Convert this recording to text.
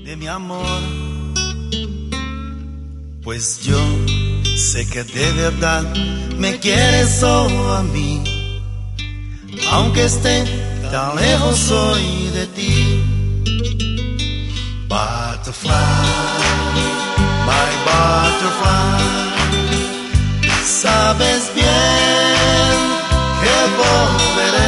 de mi amor. Pues yo sé que de verdad me quieres solo a mí, aunque esté tan lejos hoy de ti. Butterfly, my butterfly, sabes bien que volveré